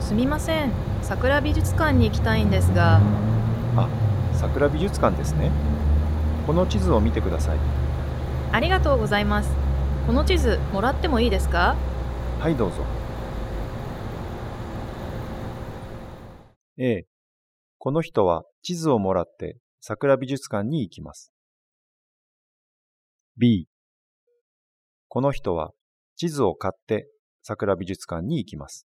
すみません。桜美術館に行きたいんですが。 あ、桜美術館ですね。この地図を見てください。 ありがとうございます。この地図、もらってもいいですか？ はい、どうぞ。A、この人は地図をもらって桜美術館に行きます。B、この人は地図を買って桜美術館に行きます。